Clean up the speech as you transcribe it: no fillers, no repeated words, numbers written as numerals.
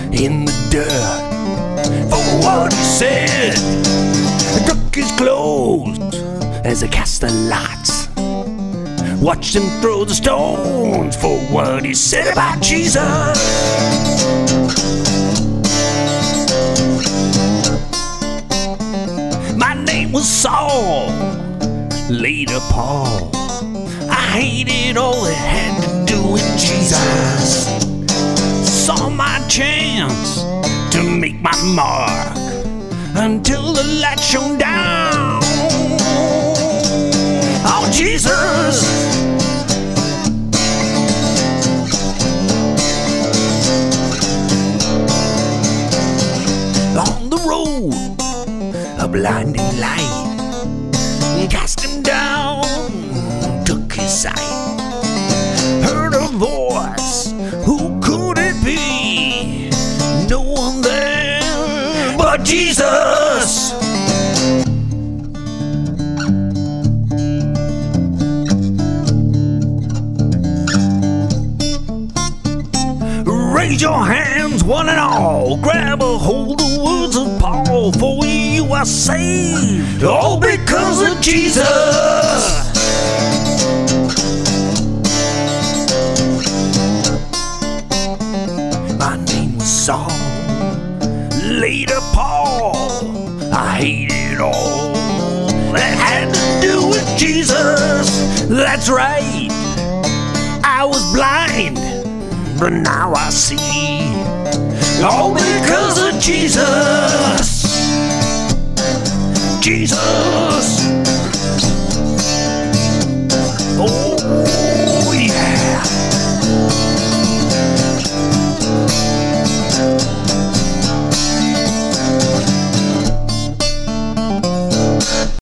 in the dirt for what he said. I took his clothes as I cast the lots, watched him throw the stones for what he said about Jesus. My name was Saul, later Paul. I hated all that had to do with Jesus. Saw my chance to make my mark until the light shone down on Jesus. On the road, a blinding light cast him down, took his sight. Heard a voice, who could it be? No one there but Jesus. Raise your hands, one and all. Grab a hold of the words of Paul. For you are saved, all because of Jesus. My name was Saul, later Paul. I hated all that had to do with Jesus. That's right, I was blind, but now I see, all because of Jesus. Jesus.